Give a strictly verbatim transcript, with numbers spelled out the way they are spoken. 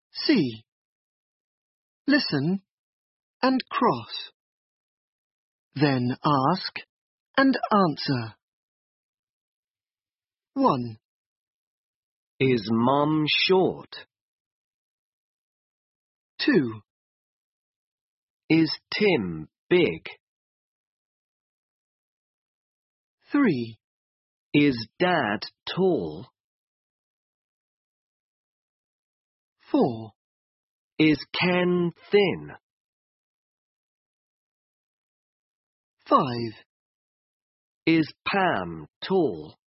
C. Listen and cross. Then ask and answer. one. Is Mum short? two. Is Tim big? three. Is Dad tall? four. Is Ken thin? five. Is Pam tall?